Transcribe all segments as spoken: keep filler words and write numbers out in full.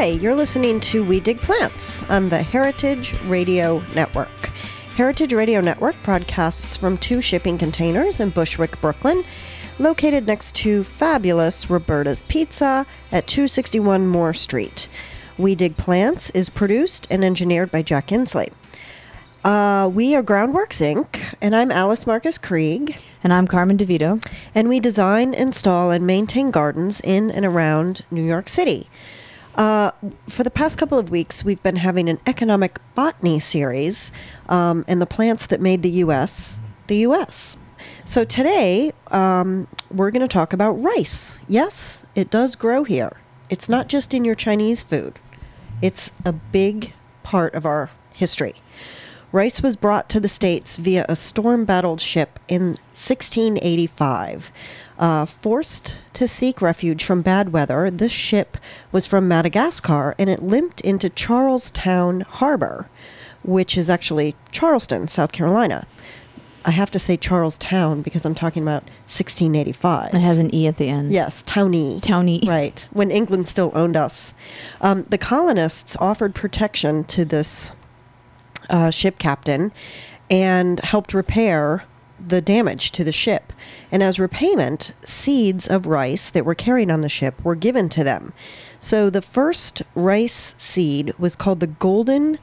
Hi, you're listening to We Dig Plants on the Heritage Radio Network. Heritage Radio Network broadcasts from two shipping containers in Bushwick, Brooklyn, located next to fabulous Roberta's Pizza at two sixty-one Moore Street. We Dig Plants is produced and engineered by Jack Inslee. Uh, we are Groundworks, Incorporated, and I'm Alice Marcus Krieg. And I'm Carmen DeVito. And we design, install, and maintain gardens in and around New York City. Uh, for the past couple of weeks, we've been having an economic botany series um, and the plants that made the U S the U S. So today, um, we're going to talk about rice. Yes, it does grow here. It's not just in your Chinese food. It's a big part of our history. Rice was brought to the States via a storm-battled ship in sixteen eighty-five. Uh, forced to seek refuge from bad weather, this ship was from Madagascar, and it limped into Charlestown Harbor, which is actually Charleston, South Carolina. I have to say Charlestown because I'm talking about sixteen eighty-five. It has an E at the end. Yes, Townie. Townie. Right, when England still owned us. Um, the colonists offered protection to this uh, ship captain and helped repair the damage to the ship. And as repayment, seeds of rice that were carried on the ship were given to them. So the first rice seed was called the golden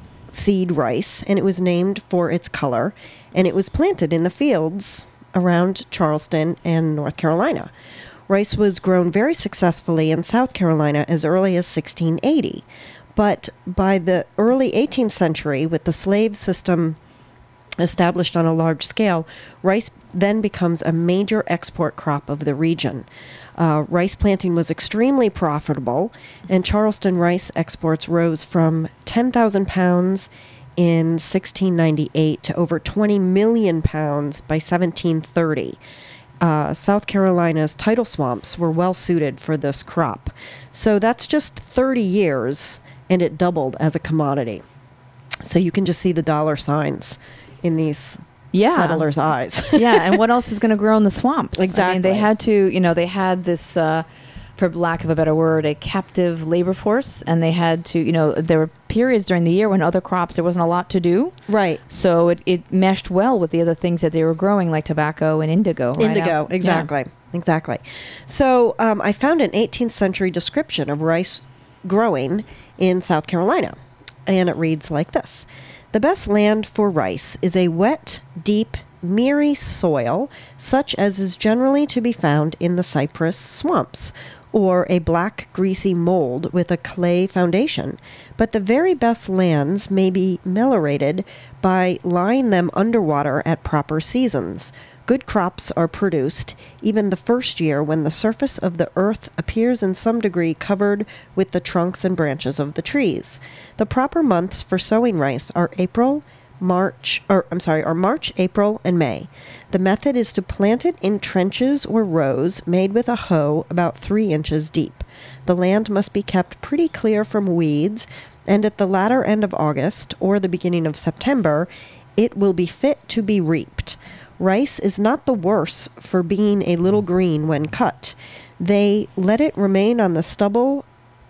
seed rice, and it was named for its color, and it was planted in the fields around Charleston and North Carolina. Rice was grown very successfully in South Carolina as early as sixteen eighty. But by the early eighteenth century, with the slave system established on a large scale, rice then becomes a major export crop of the region. Uh, rice planting was extremely profitable, and Charleston rice exports rose from ten thousand pounds in sixteen ninety-eight to over twenty million pounds by seventeen thirty. Uh, South Carolina's tidal swamps were well suited for this crop. So that's just thirty years, and it doubled as a commodity. So you can just see the dollar signs in these yeah. settlers' eyes. Yeah, and what else is going to grow in the swamps? Exactly. I mean, they had to, you know, they had this, uh, for lack of a better word, a captive labor force, and they had to, you know, there were periods during the year when other crops, there wasn't a lot to do. Right. So it, it meshed well with the other things that they were growing, like tobacco and indigo. Right Indigo, out. exactly. Yeah. Exactly. So um, I found an eighteenth century description of rice growing in South Carolina, and it reads like this. The best land for rice is a wet, deep, miry soil, such as is generally to be found in the cypress swamps, or a black, greasy mold with a clay foundation. But the very best lands may be meliorated by lying them underwater at proper seasons. Good crops are produced even the first year when the surface of the earth appears in some degree covered with the trunks and branches of the trees. The proper months for sowing rice are April, March, or I'm sorry, are March, April, and May. The method is to plant it in trenches or rows made with a hoe about three inches deep. The land must be kept pretty clear from weeds, and at the latter end of August or the beginning of September, it will be fit to be reaped. Rice is not the worse for being a little green when cut. They let it remain on the stubble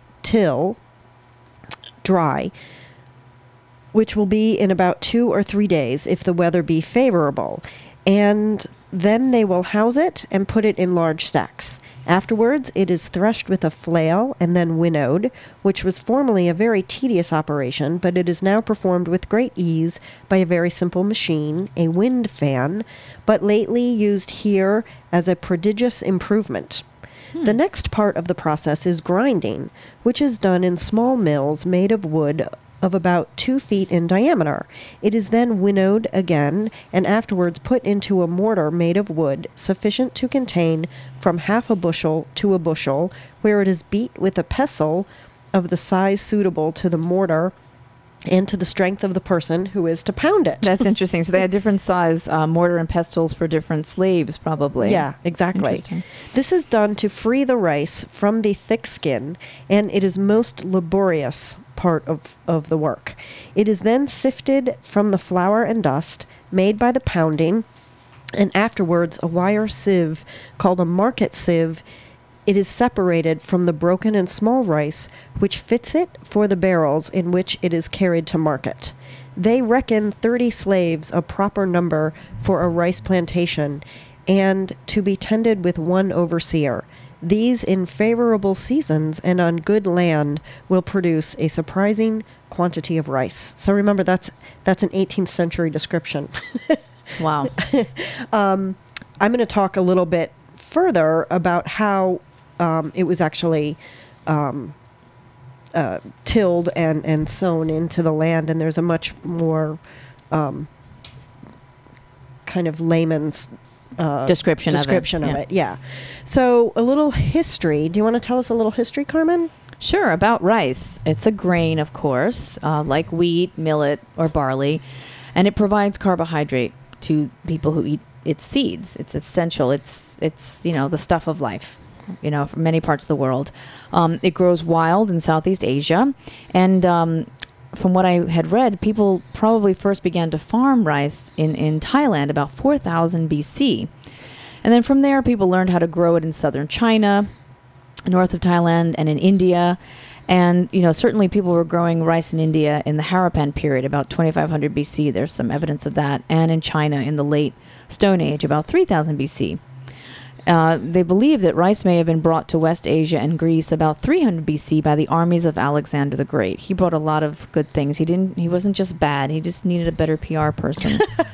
till dry, which will be in about two or three days if the weather be favorable, and then they will house it and put it in large stacks. Afterwards, it is threshed with a flail and then winnowed, which was formerly a very tedious operation, but it is now performed with great ease by a very simple machine, a wind fan, but lately used here as a prodigious improvement. Hmm. The next part of the process is grinding, which is done in small mills made of wood of about two feet in diameter. It is then winnowed again and afterwards put into a mortar made of wood sufficient to contain from half a bushel to a bushel, where it is beat with a pestle of the size suitable to the mortar and to the strength of the person who is to pound it. That's interesting. So they had different size uh, mortar and pestles for different slaves, probably. Yeah, exactly. This is done to free the rice from the thick skin, and it is most laborious part of, of the work. It is then sifted from the flour and dust made by the pounding, and afterwards a wire sieve called a market sieve it is separated from the broken and small rice, which fits it for the barrels in which it is carried to market. They reckon thirty slaves a proper number for a rice plantation, and to be tended with one overseer. These in favorable seasons and on good land will produce a surprising quantity of rice. So remember, that's that's an eighteenth century description. Wow. um, I'm going to talk a little bit further about how um, it was actually um, uh, tilled and, and sown into the land, and there's a much more um, kind of layman's Uh, description, description of, it. of Yeah. it. Yeah. So a little history. Do you want to tell us a little history, Carmen? Sure, about rice. It's a grain, of course, uh, like wheat, millet, or barley, and it provides carbohydrate to people who eat its seeds. It's essential. It's, it's you know, the stuff of life, you know, from many parts of the world. Um, it grows wild in Southeast Asia, and um, from what I had read, people probably first began to farm rice in, in Thailand about four thousand B C. And then from there, people learned how to grow it in southern China, north of Thailand, and in India. And, you know, certainly people were growing rice in India in the Harappan period, about twenty-five hundred B C. There's some evidence of that. And in China in the late Stone Age, about three thousand B C. Uh, they believe that rice may have been brought to West Asia and Greece about three hundred B C by the armies of Alexander the Great. He brought a lot of good things. He didn't. He wasn't just bad. He just needed a better P R person.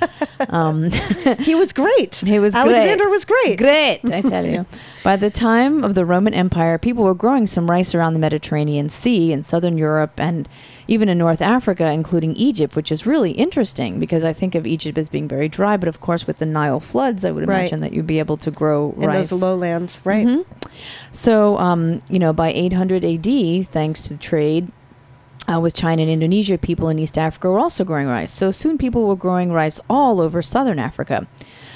um, he was great. He was Alexander great. was great. Great, I tell you. By the time of the Roman Empire, people were growing some rice around the Mediterranean Sea in southern Europe and even in North Africa, including Egypt, which is really interesting because I think of Egypt as being very dry. But of course, with the Nile floods, I would Right. imagine that you'd be able to grow in rice. those lowlands, right? Mhm. So, um, you know, by eight hundred A D, thanks to trade uh, with China and Indonesia, people in East Africa were also growing rice. So soon people were growing rice all over southern Africa.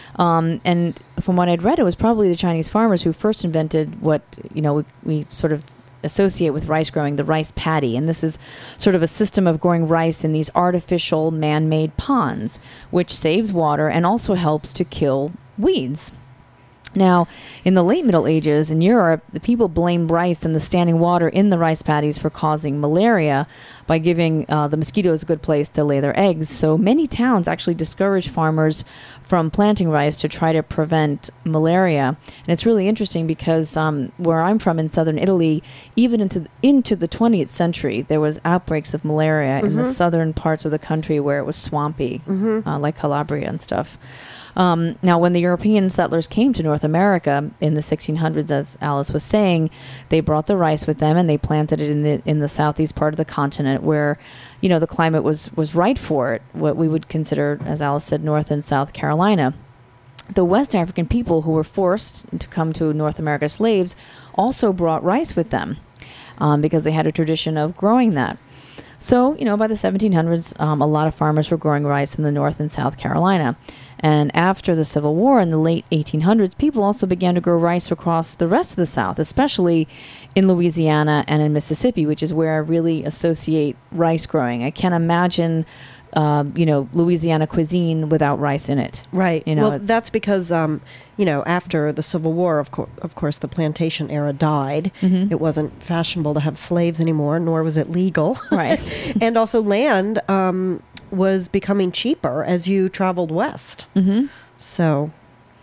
Um, and from what I'd read, it was probably the Chinese farmers who first invented what, you know, we, we sort of associate with rice growing, the rice paddy. And this is sort of a system of growing rice in these artificial man-made ponds, which saves water and also helps to kill weeds. Now, in the late Middle Ages in Europe, the people blamed rice and the standing water in the rice paddies for causing malaria by giving uh, the mosquitoes a good place to lay their eggs. So many towns actually discouraged farmers from planting rice to try to prevent malaria. And it's really interesting because um, where I'm from in southern Italy, even into into the twentieth century, there was outbreaks of malaria mm-hmm. in the southern parts of the country where it was swampy, mm-hmm. uh, like Calabria and stuff. Um, now, when the European settlers came to North America in the sixteen hundreds, as Alice was saying, they brought the rice with them and they planted it in the in the southeast part of the continent where, you know, the climate was, was right for it, what we would consider, as Alice said, North and South Carolina. The West African people who were forced to come to North America as slaves also brought rice with them um, because they had a tradition of growing that. So, you know, by the seventeen hundreds, um, a lot of farmers were growing rice in the North and South Carolina. And after the Civil War in the late eighteen hundreds, people also began to grow rice across the rest of the South, especially in Louisiana and in Mississippi, which is where I really associate rice growing. I can't imagine, uh, you know, Louisiana cuisine without rice in it. Right. You know, well, it, that's because, um, you know, after the Civil War, of, co- of course, the plantation era died. Mm-hmm. It wasn't fashionable to have slaves anymore, nor was it legal. Right. And also land um, was becoming cheaper as you traveled west. Mm-hmm. So...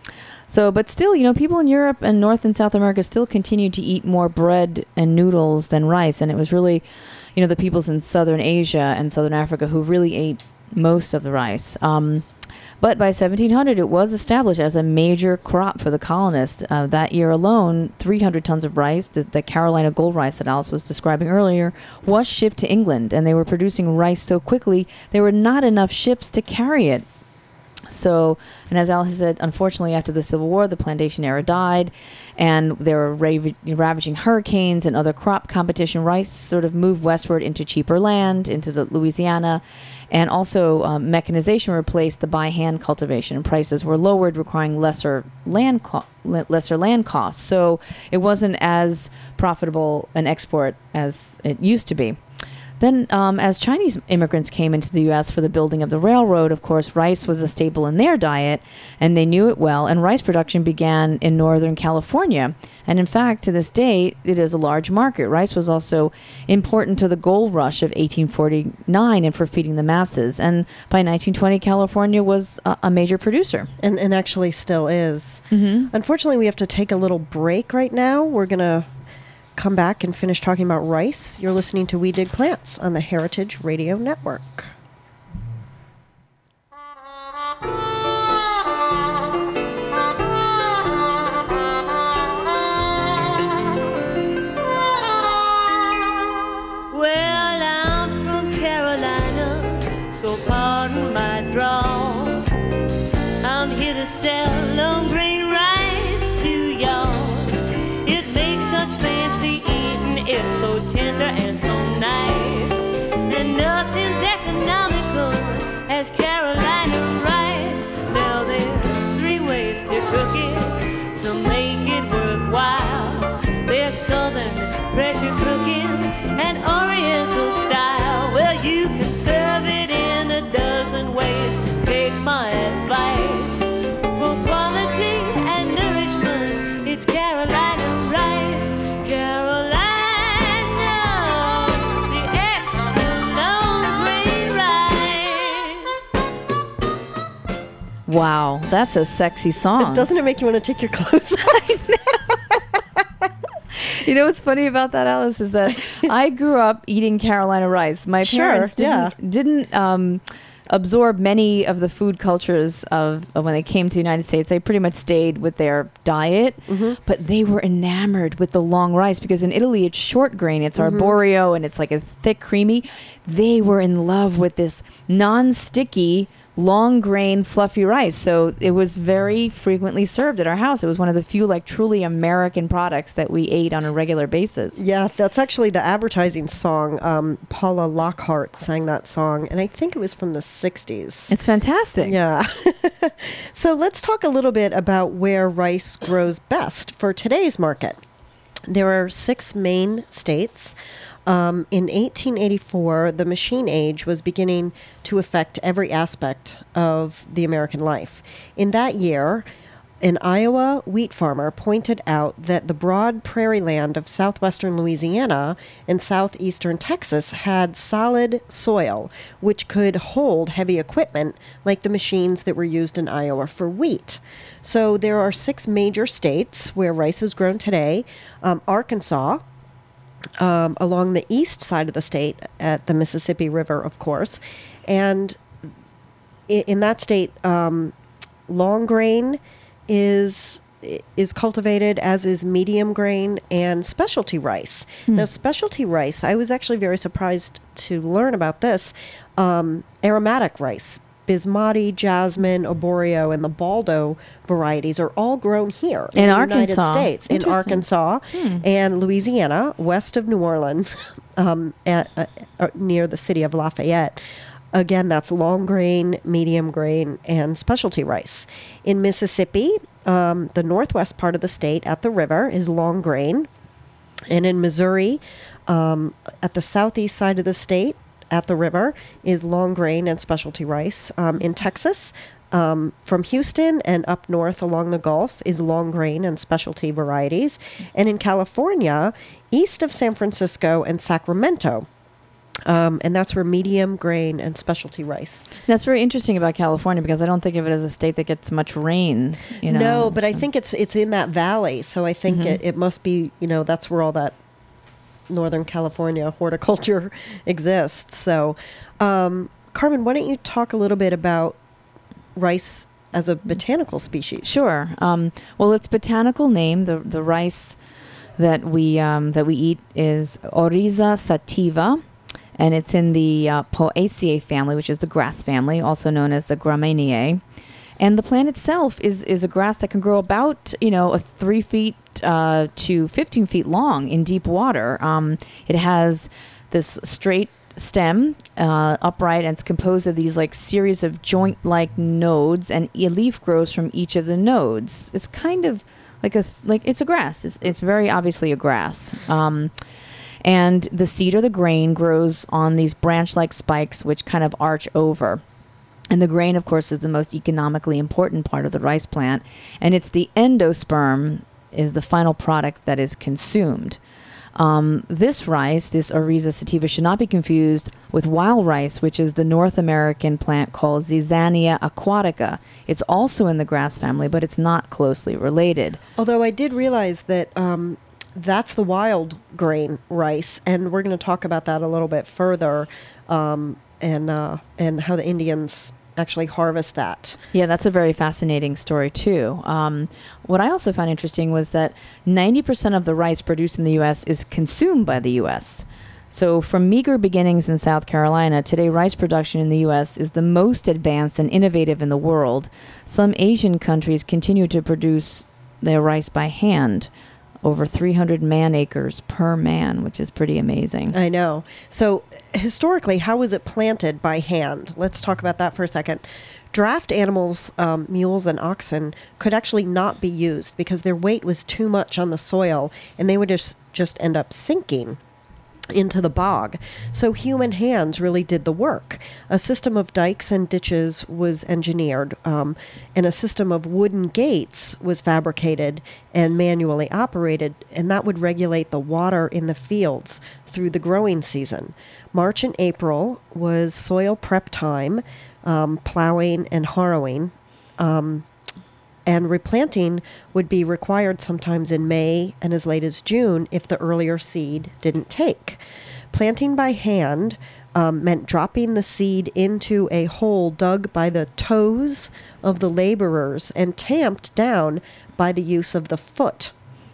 So, but still, you know, people in Europe and North and South America still continued to eat more bread and noodles than rice. And it was really, you know, the peoples in Southern Asia and Southern Africa who really ate most of the rice. Um, but by seventeen hundred, it was established as a major crop for the colonists. Uh, that year alone, three hundred tons of rice, the, the Carolina gold rice that Alice was describing earlier, was shipped to England. And they were producing rice so quickly, there were not enough ships to carry it. So, and as Alice said, unfortunately, after the Civil War, the plantation era died, and there were rav- ravaging hurricanes and other crop competition. Rice sort of moved westward into cheaper land, into the Louisiana, and also um, mechanization replaced the by-hand cultivation, and prices were lowered, requiring lesser land co- lesser land costs. So it wasn't as profitable an export as it used to be. Then, um, as Chinese immigrants came into the U S for the building of the railroad, of course, rice was a staple in their diet, and they knew it well. And rice production began in Northern California. And in fact, to this day, it is a large market. Rice was also important to the gold rush of eighteen forty-nine and for feeding the masses. And by nineteen twenty, California was a, a major producer. And, and actually still is. Mm-hmm. Unfortunately, we have to take a little break right now. We're going to come back and finish talking about rice. You're listening to We Dig Plants on the Heritage Radio Network. Well, I'm from Carolina, so pardon my drawl. I'm here to sell long grain rice to y'all. It makes such fancy eating, it's so tender and so nice. And nothing's economical as Carolina rice. Now there's three ways to cook it to make it worthwhile. There's southern pressure cooking and oriental style. Well, you can serve it in a dozen ways. Take my advice. For quality and nourishment, it's Carolina rice. Carolina, the extra long grain rice. Wow, that's a sexy song. Doesn't it make you want to take your clothes off? You know what's funny about that, Alice, is that I grew up eating Carolina rice. My Sure, parents didn't, yeah. didn't um, absorb many of the food cultures of, of when they came to the United States. They pretty much stayed with their diet, Mm-hmm. but they were enamored with the long rice because in Italy it's short grain, it's Mm-hmm. arborio, and it's like a thick, creamy. They were in love with this non-sticky, long grain fluffy rice. So it was very frequently served at our house. It was one of the few like truly American products that we ate on a regular basis. Yeah, that's actually the advertising song. Um, Paula Lockhart sang that song, and I think it was from the sixties. It's fantastic. Yeah. So let's talk a little bit about where rice grows best for today's market. There are six main states. Um, in eighteen eighty-four, the machine age was beginning to affect every aspect of the American life. In that year, an Iowa wheat farmer pointed out that the broad prairie land of southwestern Louisiana and southeastern Texas had solid soil, which could hold heavy equipment like the machines that were used in Iowa for wheat. So there are six major states where rice is grown today. Um, Arkansas, Um, along the east side of the state at the Mississippi River, of course. And in, in that state, um, long grain is is cultivated, as is medium grain and specialty rice. Hmm. Now, specialty rice, I was actually very surprised to learn about this. Um, aromatic rice, Bismati, Jasmine, Arborio, and the Baldo varieties are all grown here In the Arkansas. United States, in Interesting. Arkansas Hmm. and Louisiana, west of New Orleans, um, at, uh, uh, near the city of Lafayette. Again, that's long grain, medium grain, and specialty rice. In Mississippi, um, the northwest part of the state at the river is long grain. And in Missouri, um, at the southeast side of the state, at the river, is long grain and specialty rice. Um, in Texas, um, from Houston and up north along the Gulf, is long grain and specialty varieties. And in California, east of San Francisco and Sacramento, um, and that's where medium grain and specialty rice. That's very interesting about California because I don't think of it as a state that gets much rain. You know, No, but I so- think it's it's in that valley, so I think Mhm. it, it must be, you know, that's where all that Northern California horticulture exists. So, um, Carmen, why don't you talk a little bit about rice as a botanical species? Sure. Um, well, its botanical name, the the rice that we um, that we eat, is Oryza sativa, and it's in the uh, Poaceae family, which is the grass family, also known as the Gramineae. And the plant itself is is a grass that can grow about, you know, a three feet uh, to fifteen feet long in deep water. Um, it has this straight stem, uh, upright, and it's composed of these like series of joint-like nodes, and a leaf grows from each of the nodes. It's kind of like a th- like it's a grass. It's it's very obviously a grass. Um, And the seed or the grain grows on these branch-like spikes, which kind of arch over. And the grain, of course, is the most economically important part of the rice plant. And it's the endosperm is the final product that is consumed. Um, this rice, this Oryza sativa, should not be confused with wild rice, which is the North American plant called Zizania aquatica. It's also in the grass family, but it's not closely related. Although I did realize that um, that's the wild grain rice, and we're going to talk about that a little bit further, um, and uh, and how the Indians actually harvest that. Yeah, that's a very fascinating story too. Um, what I also found interesting was that ninety percent of the rice produced in the U S is consumed by the U S. So from meager beginnings in South Carolina, today rice production in the U S is the most advanced and innovative in the world. Some Asian countries continue to produce their rice by hand, over three hundred man acres per man, which is pretty amazing. I know. So historically, how was it planted by hand? Let's talk about that for a second. Draft animals, um, mules and oxen, could actually not be used because their weight was too much on the soil, and they would just, just end up sinking into the bog. So human hands really did the work. A system of dikes and ditches was engineered, um, and a system of wooden gates was fabricated and manually operated, and that would regulate the water in the fields through the growing season. March and April was soil prep time, um, plowing and harrowing. Um, And replanting would be required sometimes in May and as late as June if the earlier seed didn't take. Planting by hand um, meant dropping the seed into a hole dug by the toes of the laborers and tamped down by the use of the foot,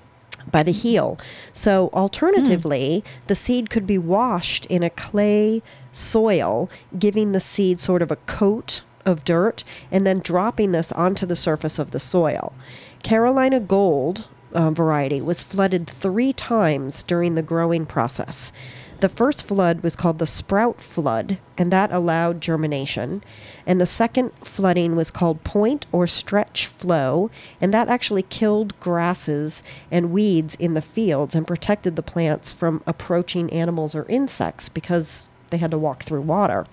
by the heel. So alternatively, mm. the seed could be washed in a clay soil, giving the seed sort of a coat of dirt, and then dropping this onto the surface of the soil. Carolina Gold uh, variety was flooded three times during the growing process. The first flood was called the sprout flood, and that allowed germination. And the second flooding was called point or stretch flow, and that actually killed grasses and weeds in the fields and protected the plants from approaching animals or insects because they had to walk through water.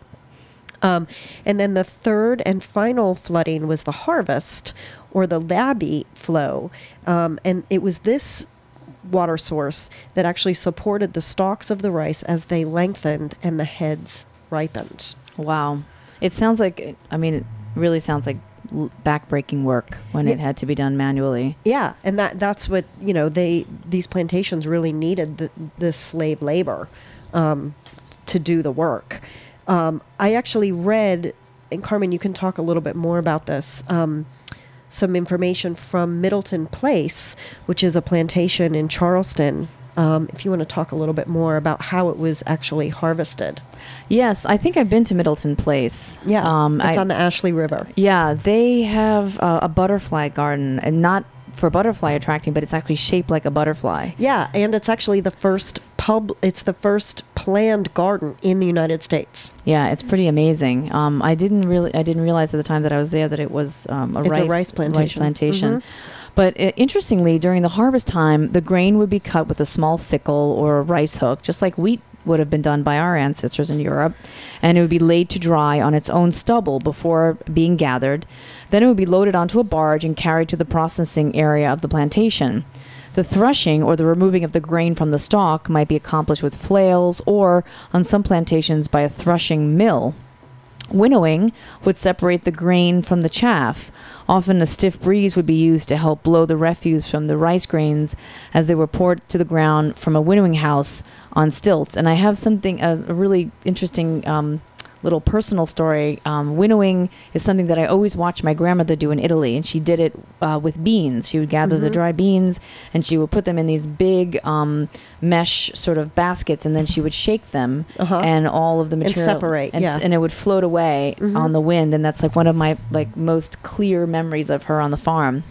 Um, and then the third and final flooding was the harvest, or the Labby flow. Um, and it was this water source that actually supported the stalks of the rice as they lengthened and the heads ripened. Wow. It sounds like, I mean, it really sounds like backbreaking work when yeah. it had to be done manually. Yeah, and that that's what, you know, they these plantations really needed, the, this slave labor um, to do the work. Um, I actually read, and Carmen, you can talk a little bit more about this, um, some information from Middleton Place, which is a plantation in Charleston. Um, if you want to talk a little bit more about how it was actually harvested. Yes, I think I've been to Middleton Place. Yeah, um, it's I, on the Ashley River. Yeah, they have uh, a butterfly garden, and not for butterfly attracting, but it's actually shaped like a butterfly. Yeah, and it's actually the first pub. It's the first planned garden in the United States. Yeah, it's pretty amazing. Um, I didn't really, I didn't realize at the time that I was there that it was um, a, it's rice, a rice plantation. Rice plantation. Mm-hmm. But uh, interestingly, during the harvest time, the grain would be cut with a small sickle or a rice hook, just like wheat would have been done by our ancestors in Europe, and it would be laid to dry on its own stubble before being gathered. Then it would be loaded onto a barge and carried to the processing area of the plantation. The threshing, or the removing of the grain from the stalk, might be accomplished with flails or, on some plantations, by a threshing mill. Winnowing would separate the grain from the chaff. Often a stiff breeze would be used to help blow the refuse from the rice grains as they were poured to the ground from a winnowing house on stilts. And I have something, a, a really interesting um, little personal story. Um, winnowing is something that I always watched my grandmother do in Italy, and she did it uh, with beans. She would gather mm-hmm. the dry beans, and she would put them in these big um, mesh sort of baskets, and then she would shake them, uh-huh. and all of the material and separate, and, yeah. and it would float away mm-hmm. on the wind. And that's like one of my like most clear memories of her on the farm.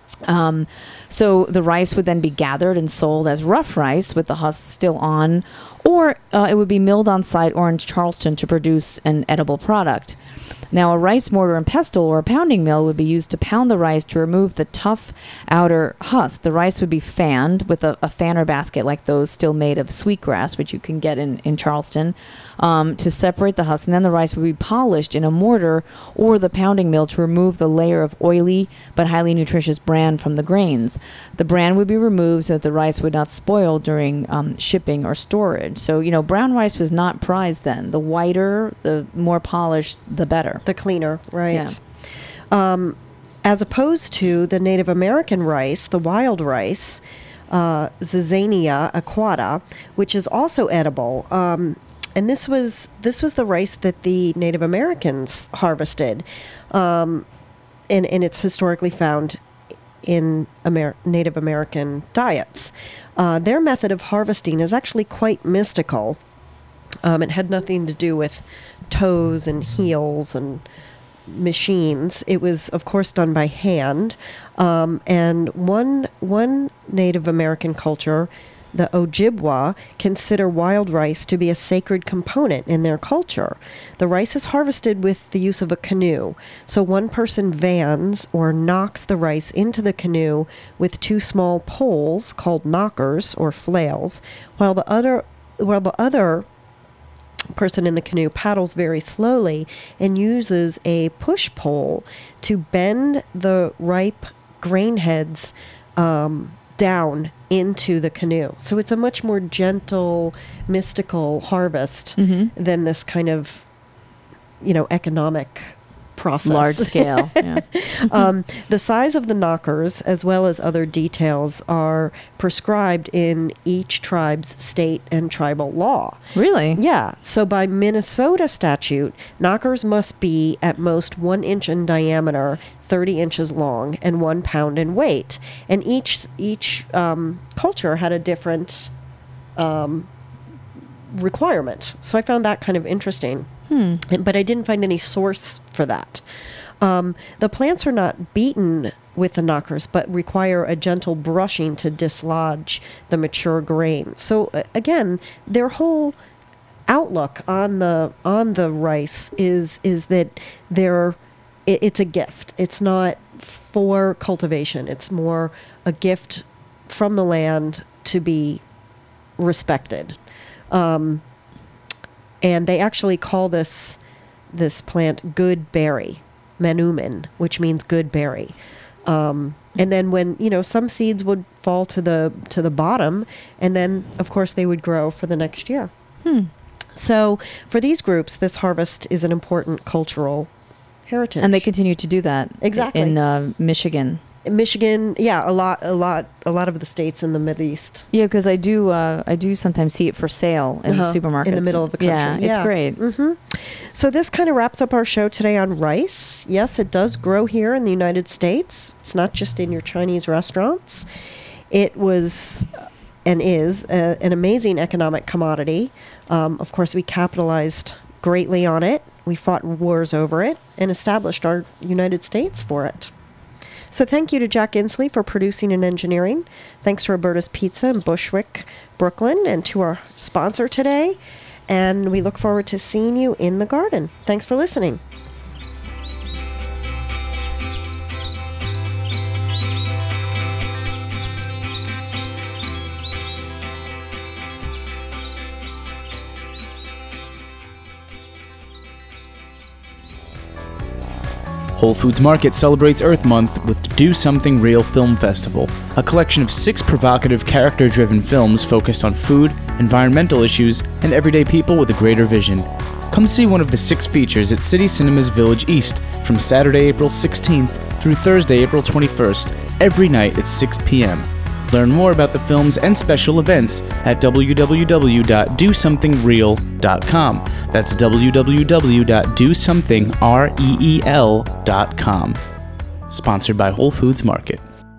Um, so the rice would then be gathered and sold as rough rice with the husk still on, or uh, it would be milled on site or in Charleston to produce an edible product. Now, a rice mortar and pestle or a pounding mill would be used to pound the rice to remove the tough outer husk. The rice would be fanned with a, a fanner basket like those still made of sweetgrass, which you can get in, in Charleston, um, to separate the husk. And then the rice would be polished in a mortar or the pounding mill to remove the layer of oily but highly nutritious bran from the grains. The bran would be removed so that the rice would not spoil during um, shipping or storage. So, you know, brown rice was not prized then. The whiter, the more polished, the better. The cleaner, right. Yeah. Um, as opposed to the Native American rice, the wild rice, uh, Zizania aquata, which is also edible. Um, and this was this was the rice that the Native Americans harvested. Um, and, and it's historically found in Amer- Native American diets. Uh, their method of harvesting is actually quite mystical. Um, it had nothing to do with toes and heels and machines. It was, of course, done by hand. Um, and one one Native American culture, the Ojibwa, consider wild rice to be a sacred component in their culture. The rice is harvested with the use of a canoe. So one person vans or knocks the rice into the canoe with two small poles called knockers or flails, while the other while the other person in the canoe paddles very slowly and uses a push pole to bend the ripe grain heads um, down into the canoe. So it's a much more gentle, mystical harvest Mm-hmm. than this kind of, you know, economic process. Large scale. Yeah. um, the size of the knockers, as well as other details, are prescribed in each tribe's state and tribal law. Really? Yeah. So by Minnesota statute, knockers must be at most one inch in diameter, thirty inches long, and one pound in weight. And each each um, culture had a different um, requirement. So I found that kind of interesting. Hmm. But I didn't find any source for that. Um, the plants are not beaten with the knockers, but require a gentle brushing to dislodge the mature grain. So uh, again, their whole outlook on the on the rice is is that they're it, it's a gift. It's not for cultivation. It's more a gift from the land to be respected. Um, And they actually call this this plant good berry, menumin, which means good berry. Um, and then when, you know, some seeds would fall to the to the bottom, and then, of course, they would grow for the next year. Hmm. So for these groups, this harvest is an important cultural heritage. And they continue to do that. Exactly. In uh, Michigan. In Michigan, yeah, a lot, a lot, a lot of the states in the Mideast. Yeah, because I do, uh, I do sometimes see it for sale in Uh-huh. the supermarkets In the middle of the country. Yeah, it's great. hmm So this kind of wraps up our show today on rice. Yes, it does grow here in the United States. It's not just in your Chinese restaurants. It was uh, and is a, an amazing economic commodity. Um, of course, we capitalized greatly on it. We fought wars over it and established our United States for it. So thank you to Jack Inslee for producing and engineering. Thanks to Roberta's Pizza in Bushwick, Brooklyn, and to our sponsor today. And we look forward to seeing you in the garden. Thanks for listening. Whole Foods Market celebrates Earth Month with Do Something Real Film Festival, a collection of six provocative, character-driven films focused on food, environmental issues, and everyday people with a greater vision. Come see one of the six features at City Cinemas Village East from Saturday, April sixteenth through Thursday, April twenty-first, every night at six p.m. Learn more about the films and special events at w w w dot do something real dot com. That's w w w dot do something real dot com. Sponsored by Whole Foods Market.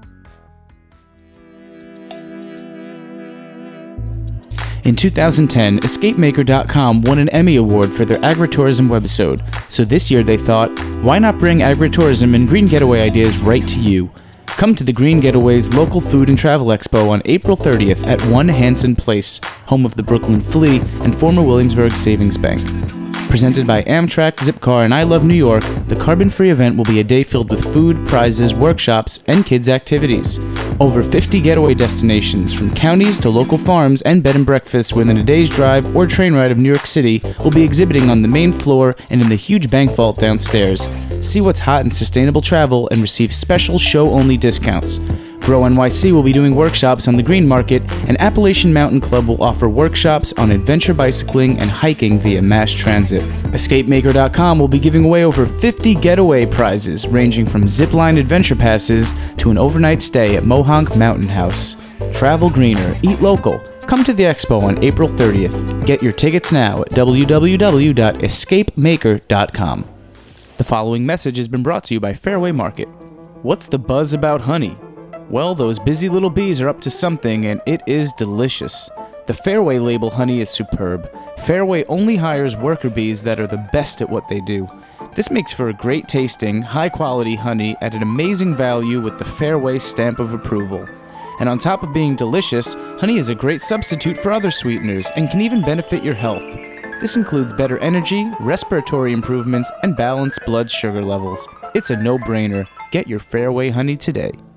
In two thousand ten, escape maker dot com won an Emmy Award for their agritourism webisode, so this year they thought, why not bring agritourism and green getaway ideas right to you? Come to the Green Getaway's local food and travel expo on April thirtieth at One Hanson Place, home of the Brooklyn Flea and former Williamsburg Savings Bank. Presented by Amtrak, Zipcar, and I Love New York, the Carbon Free event will be a day filled with food, prizes, workshops, and kids' activities. Over fifty getaway destinations, from counties to local farms and bed and breakfasts within a day's drive or train ride of New York City, will be exhibiting on the main floor and in the huge bank vault downstairs. See what's hot in sustainable travel and receive special show-only discounts. Grow N Y C will be doing workshops on the Green Market, and Appalachian Mountain Club will offer workshops on adventure bicycling and hiking via mass transit. Escape Maker dot com will be giving away over fifty getaway prizes, ranging from zipline adventure passes to an overnight stay at Mohonk Mountain House. Travel greener, eat local. Come to the expo on April thirtieth. Get your tickets now at w w w dot escape maker dot com. The following message has been brought to you by Fairway Market. What's the buzz about honey? Well, those busy little bees are up to something, and it is delicious. The Fairway label honey is superb. Fairway only hires worker bees that are the best at what they do. This makes for a great tasting, high quality honey at an amazing value with the Fairway stamp of approval. And on top of being delicious, honey is a great substitute for other sweeteners and can even benefit your health. This includes better energy, respiratory improvements, and balanced blood sugar levels. It's a no-brainer. Get your Fairway honey today.